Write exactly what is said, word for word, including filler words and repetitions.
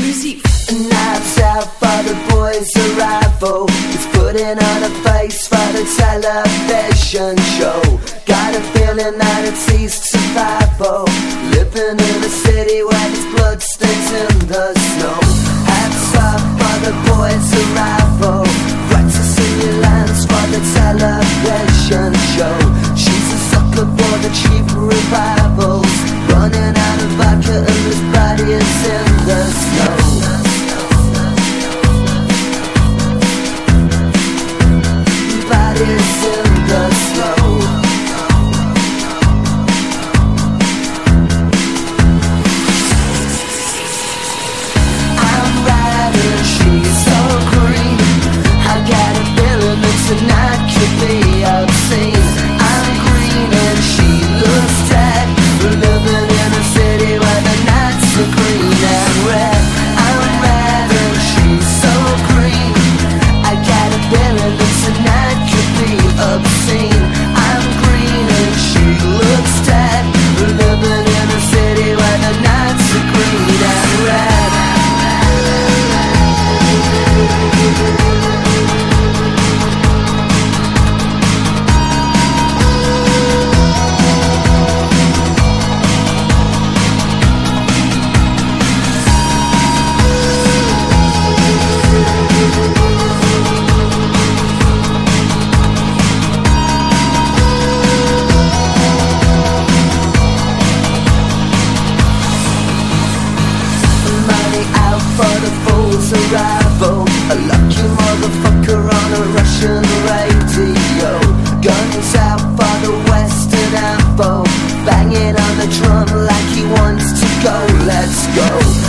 musique. Knives out for the boys' arrival. It's putting on a face for the television show. Got a feeling that it's East survival. Living in a city where there's blood stains in the snow. Hats off for the boys' arrival. Practicing your lines for the television show. She's a sucker for the cheap revivals. Running out of vodka and his body is in the snow. Bodies in the snow. I'm riding, she's so green. I got a feeling that tonight could be obscene. I'm green and she looks dead. We're living in a city where the nights are green and red. I'm red and she's so green. I got a feeling that tonight could be obscene. I'm green and she looks dead. We're living in a city where the nights are green and red. For the fool's arrival, a lucky motherfucker on a Russian radio. Guns out for the Western info, banging on the drum like he wants to go. Let's go.